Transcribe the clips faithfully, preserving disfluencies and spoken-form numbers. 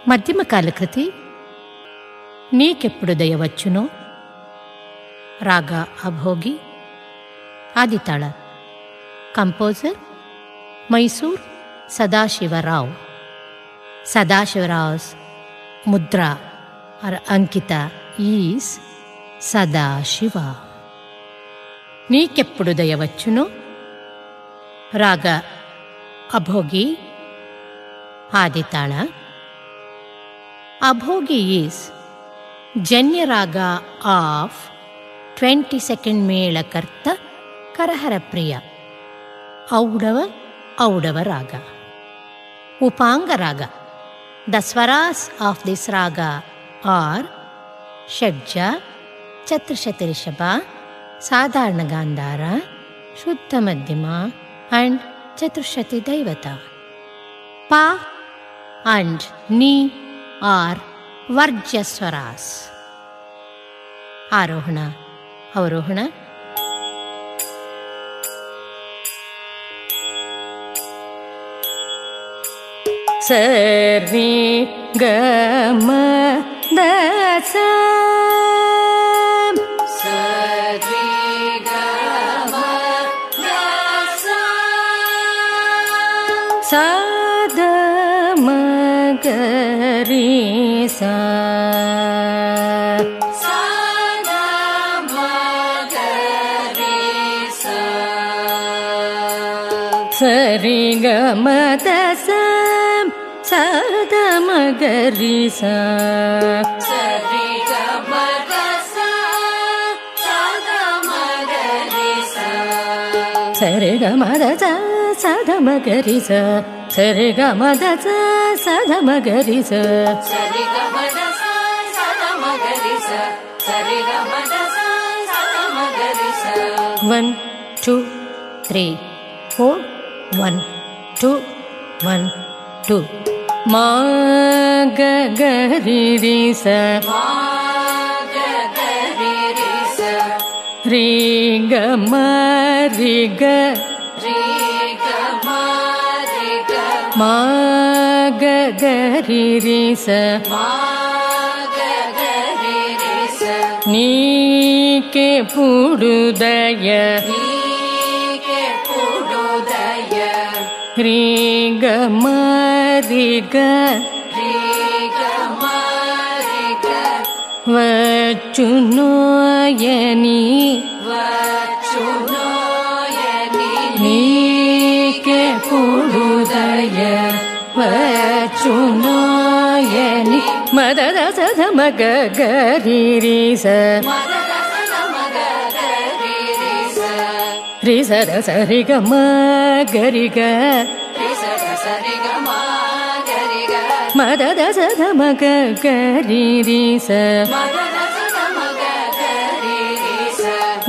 మధ్యమకాల కృతి నీకెప్పుడు దయవచ్చునో. రాగ అభోగి, ఆదితాళ. కంపోజర్ మైసూర్ సదాశివరావు. సదాశివరావు's ముద్ర or అంకిత ఈజ్ సదాశివ. నీకెప్పుడు దయవచ్చునో. రాగ అభోగి, ఆదితాళ. అభోగి ఈజ్ జన్యరాగ ఆఫ్ ట్వంటీ సెకండ్ మేళకర్త కరహరప్రియ. ఔడవ ఔడవ రాగ. ఉపాంగ రాగ. ద స్వరాస్ ఆఫ్ దిస్ రాగ ఆర్ షడ్జ, చతుర్శతి రిషభ, సాధారణ గాంధార, శుద్ధ మధ్యమ అండ్ చతుర్శతి దైవత. పా అండ్ నీ ఆర్ వర్జ్యస్వరాస్. ఆరోహణ అవరోహణ. సరి గ మ ద స. సరి గ మ ద స. స ద మ గ రి స. స ద మ గ రి స. సరి గ మ ద స. స ద మ గ రి స. సరి గ మ ద స. స ద మ గ రి స. సరి గ మ ద స. స ద మ గ రి స. సరి గ మ ద స. స ద మ గ రి స. సరి గ మ ద స. స ద మ గ రి స. సరి గ మ ద స. స ద మ గ రి స. One two three four. One two one two. మా గ గ రి రి స. మా గ గ రి రి స. రి గ మ రి గ. రి గ మ రి గ. మా గ గ రి రి స. మా గ గ రి రి స. నీకెప్పుడు దయ. నీకెప్పుడు దయ. రి గ మ రి గ. రి గ మ రి గ. వచ్చునోయని. వచ్చునోయని. నీకెప్పుడు దయ. వచ్చునోయని. మద ద స ద మ గ గ రి రి స. మద ద స ద మ గ గ రి రి స. రి స ద స రి గ మ గ రి గ. రి స ద స రి గ మ గ రి గ. మద ద స ద మ గ గ రి రి స. మద ద స ద మ గ గ రి రి స.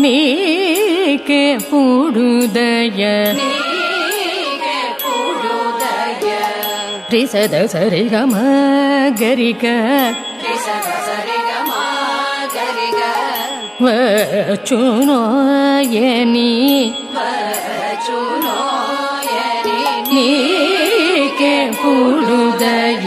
నీకెప్పుడు దయ. నీకెప్పుడు దయ. రి స ద స రి గ మ గ రి గ. రి స ద స రి గ మ గ రి గ. వచ్చునోయని. వచ్చునోయని. నీకెప్పుడు దయ.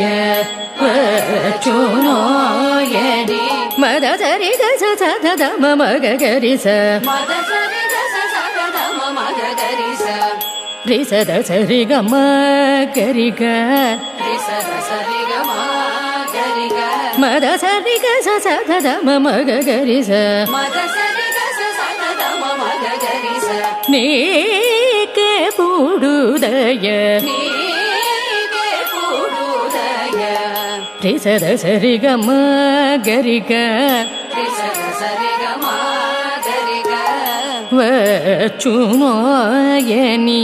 వచ్చునోయని. మద స రి గ స స ద ద మ మ గ గ రి స. మద స రి గ స స ద ద మ మ గ గ రి స. రి స ద స రి గ మ గ రి గ. రి స ద స రి గ మ గ రి గ. మద స రి గ స స ద ద మ మ గ గ రి స. మద స రి గ స స ద ద మ మ గ గ రి స. నీకెప్పుడు దయ. నీకెప్పుడు దయ. రి స ద స రి గ మ గ రి గ. రి స ద స రి గ మ గ రి గ. వచ్చునోయని.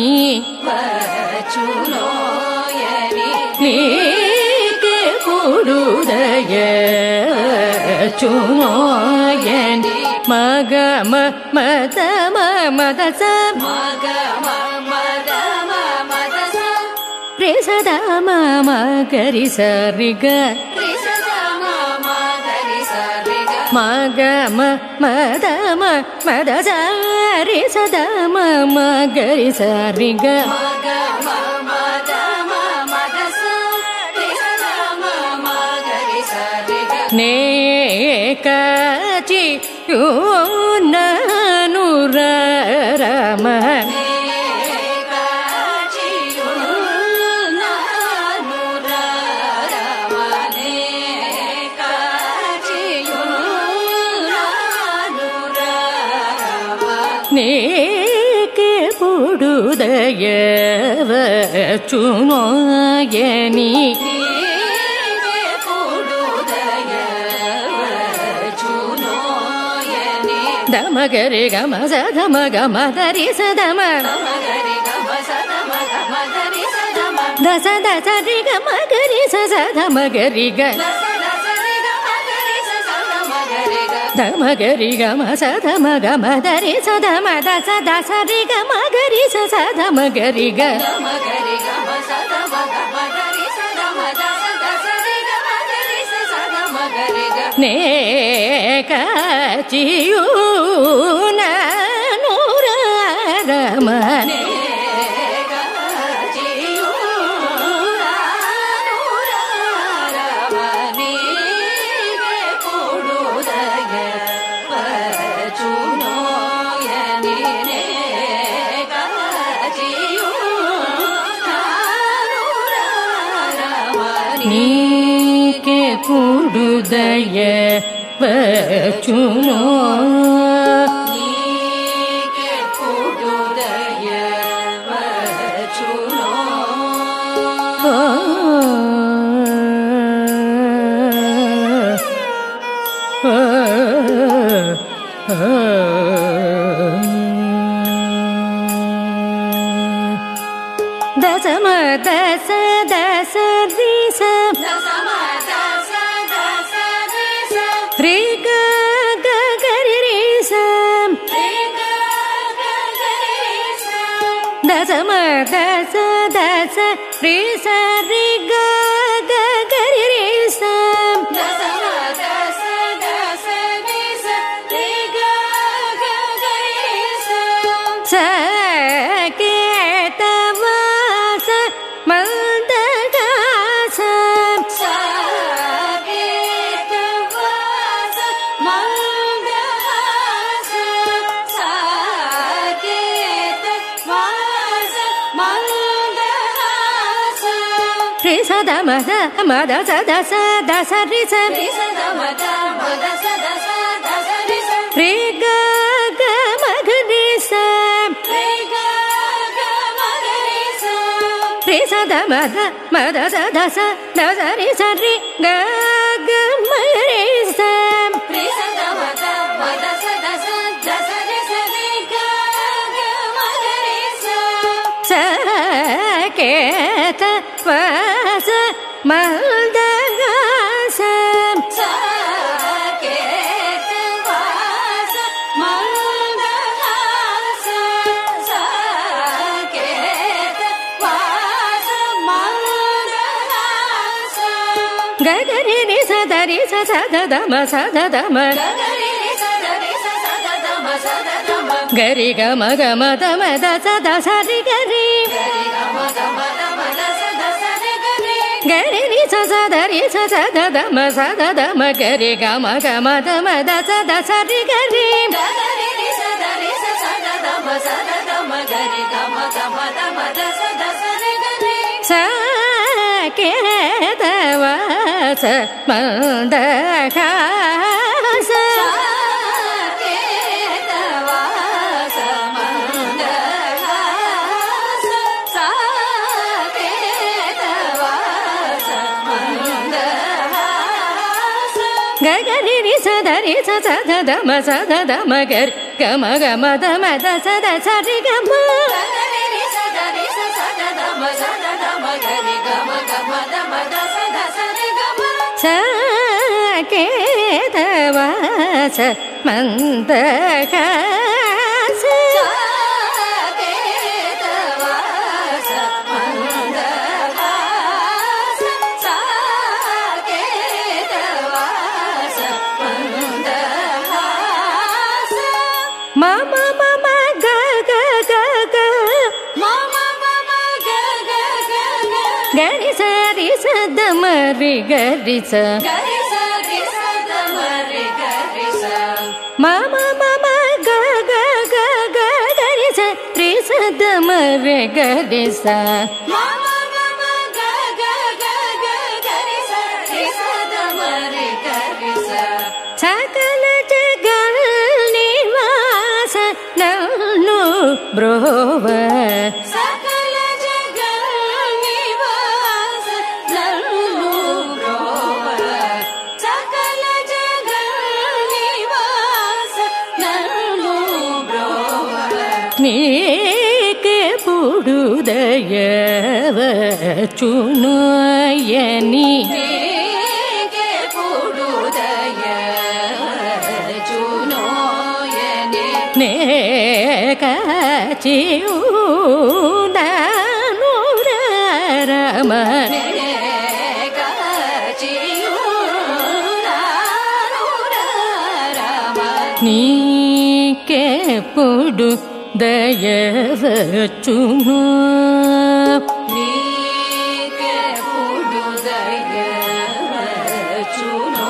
వచ్చునోయని. నీకెప్పుడు దయ. వచ్చునోయని. మగ మ మద మ మద స. మగ మ మద మ మద స. రి స ద మ మ గ రి స రి గ. రి స ద మ మ గ రి స రి గ. మగ మ మద మ మద స. రి స ద మ మ గ రి స రి గ. మగ మ మద మ మద స. రి స ద మ మ நேகச்சி யூனனுரம நேகே புடுதயவ சுனோயனி Damagari gama sadama gama dari sadama dasa dasa ri gama gari sadama gari ga damagari gama sadama gama dari sadama dasa dasa ri gama gari sadama gari ga damagari gama sadama gama dari sadama dasa dasa ri gama gari sadama gari ga நேகச்சி யூனனுரம நேகச்சி யூனனுரம நீகே புடுதயவ சுனோயனி நேகச்சி யூனனுரம நீகே புடுதயவ சுனோ நீகே புடுதயவ சுனோ தசம தச தச ரிச தசம தச தச ரிச ரி க க கரி ரிச ரி க க கரி ரிச தசம தச தச ரிச ரி க க கரி ரிச தசம தச தச ரிச ரி க க கரி ரிச ச கேதவாச மந்தகாச ச கேதவாச மந்தகாச ச கேதவாச மந்தகாச ரி சத மத மத சத சத சரி ச ரி சத மத மத சத சத சரி ச ரி க க மகரி ச ரி க க மகரி ச ரி சத மத மத சத சத சரி ச ரி க க மகரி ச ரி சத மத மத சத சத சரி ச ரி க க மகரி ச ச கேதவாச மந்தகாச ச கேதவாச மந்தகாச ச கேதவாச மந்தகாச ககரி ரி சத ரி ச சத தம சத தம ககரி ரி சத ரி ச சத தம சத தம கரி கம கம தம த சத சரி கரி கரி கம கம தம த சத சரி கரி கரி ரி ச சத ரி ச சத தம சத தம கரி கம கம தம த சத சரி கரி கரி ரி சத ரி ச சத தம சத தம கரி கம கம தம த சத சரி கரி ச கேதவாச மந்தகாச ச கேதவாச மந்தகாச ச கேதவாச மந்தகாச ககரி ரி சத ரி ச சத தம சத தம கரி கம கம தம த சத சரி கம ககரி ரி சத ரி ச சத தம சத தம கரி கம கம தம த சத சரி கம ச கேதவாச மந்தகாச ச கேதவாச மந்தகாச ச கேதவாச மந்தகாச மம மம க க க க மம மம க க க க கரி ச ரி ச தம ரி கரி ச கரி ச ரி ச మమ మమ గ గ గ గ గరి స రి స ద మ రే గరి స మమ మమ గ గ గ గ గరి స రి స ద మ రే గరి స సకల జగల్ నివాస నన్ను బ్రోవ సకల జగల్ నివాస నన్ను బ్రోవ సకల జగల్ నివాస నన్ను బ్రోవ నీకే పుడు దయవచునోయని నీకే పుడు దయవచునోయని నే కాచియుదాను రమ నే కాచియుదాను రమ నీకే పుడు దయవచును నీకే పుడు దయవచును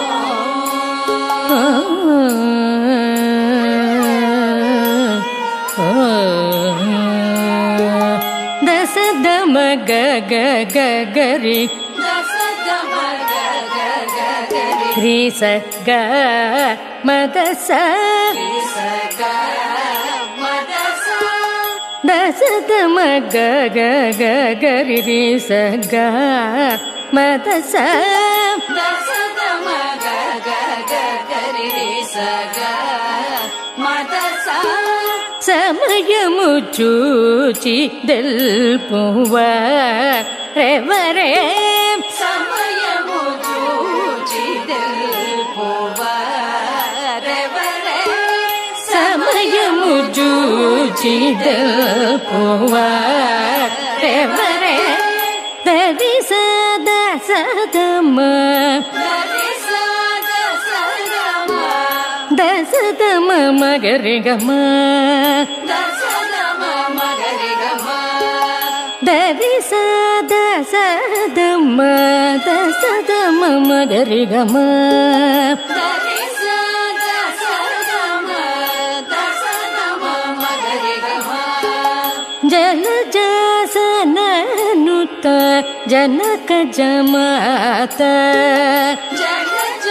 దశ దమ గ గ గ గరి దశ దమ గ గ గ గరి రి స గ మ ద స రి స గ మ ద స దశ దమ గ గ గ గరి రి స గ మ ద స దశ దమ గ గ గ గరి రి స గ మ ద స సమయము చూచి దెల్పువ రెవరే సమయము చూచి దెల్పువ రెవరే సమయము చూచి దెల్పువ రెవరే దరి సద సదమ దరి సద సదమ దసదమ మగరి గమ దసదమ మగరి గమ దరి సద సదమ దసదమ మగరి గమ దరి సద సదమ దసదమ మగరి గమ జల జసననుత జనక జమాత జల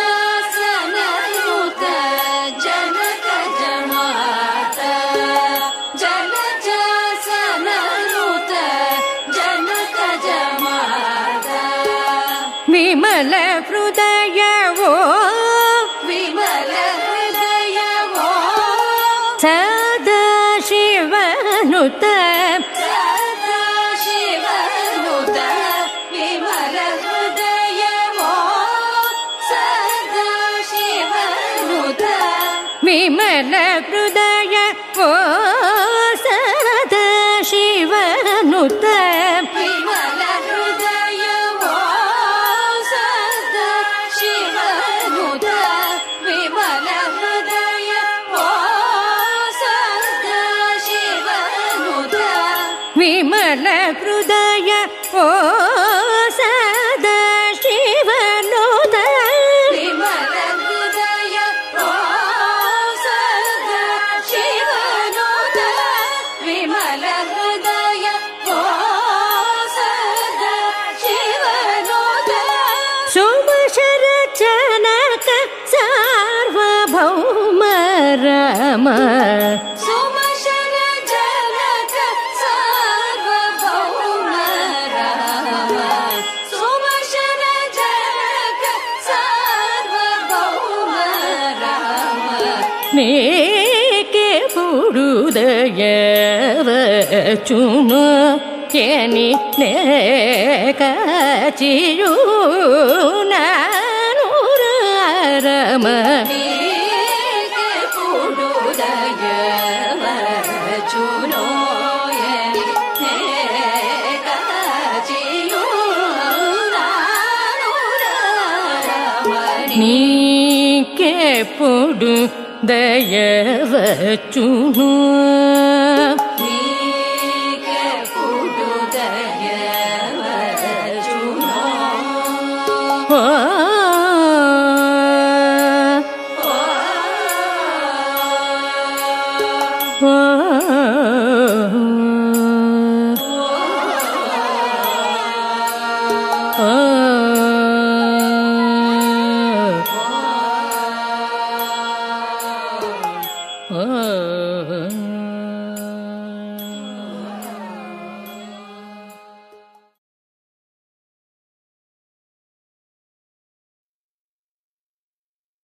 జసననుత జనక జమాత జల జసననుత జనక జమాత విమల హృదయవో విమల హృదయవో సదా శివనుత సదా శివనుత విమల హృదయవో సదా శివనుత విమల హృదయ ఓ సదా శివనుత విమల హృదయ ఓ సదా శివనుత విమల హృదయ ఓ సదా శివనుత విమల హృదయ ఓ సదా శివనుత విమల హృదయ ఓ సదా శివనుత విమల హృదయ ఓ సదా శివనుత సుమశర జనక సార్వభౌమ రమ సుమశర జనక సార్వభౌమ రమ సుమశర జనక సార్వభౌమ రమ నీకే పుడు దయవచును ఎని నే కాచియునాను రమ నీకే పుడు దయవచును ఎని నే కాచియునాను రమ నీకే పుడు దయవచును నీకే పుడు దయవచును ఓ ఓ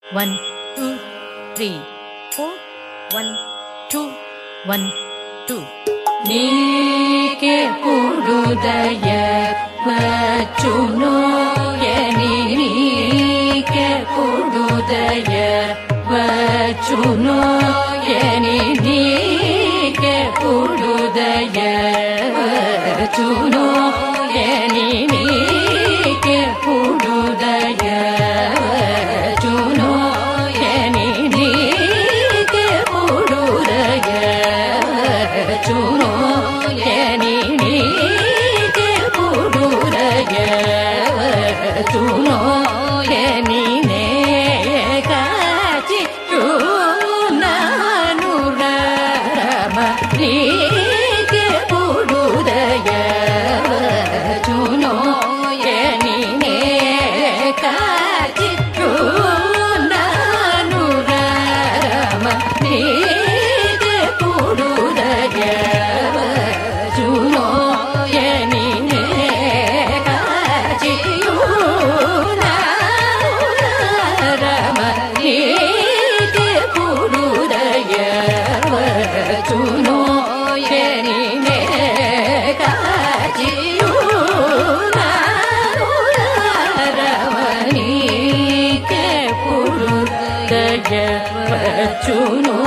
One, two, three, four. One, two, one, two. Nike pududaya vachuno yani nike pududaya vachuno yani nike pududaya vachuno yani nike pududaya vachuno yani nike pududaya vachuno yani nike pududaya vachuno yani ne kachi chunanurama nike pududaya vachuno yani ne kachi chunanurama nike pududaya vachuno yani ne kachi chunanurama nike pududaya vachuno yani ne kachi chunanurama nike pududaya vachuno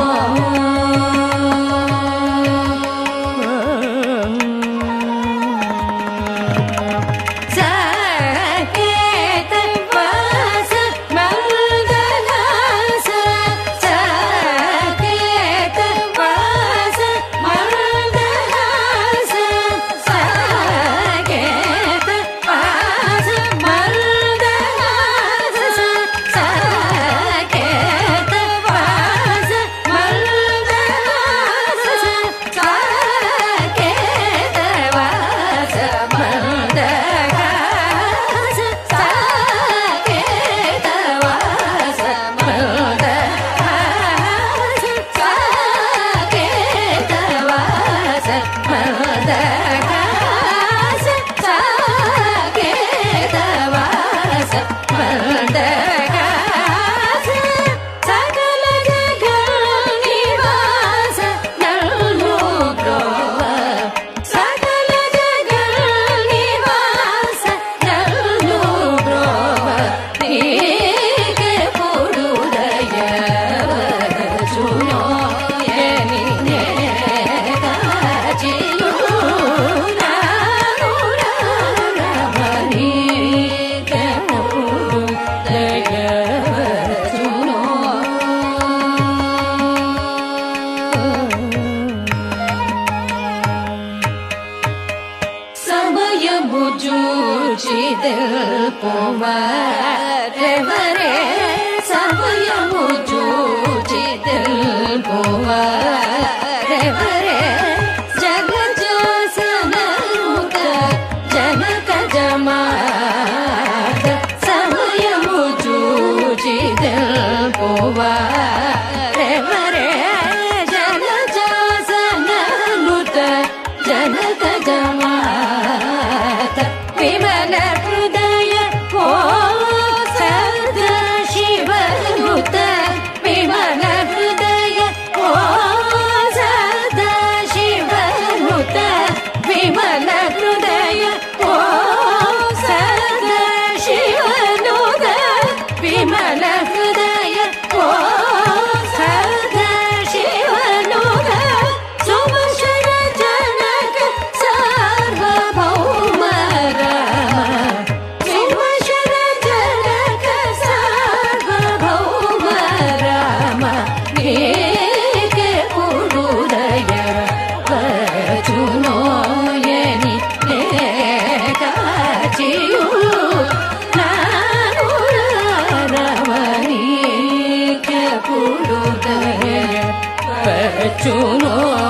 Chuno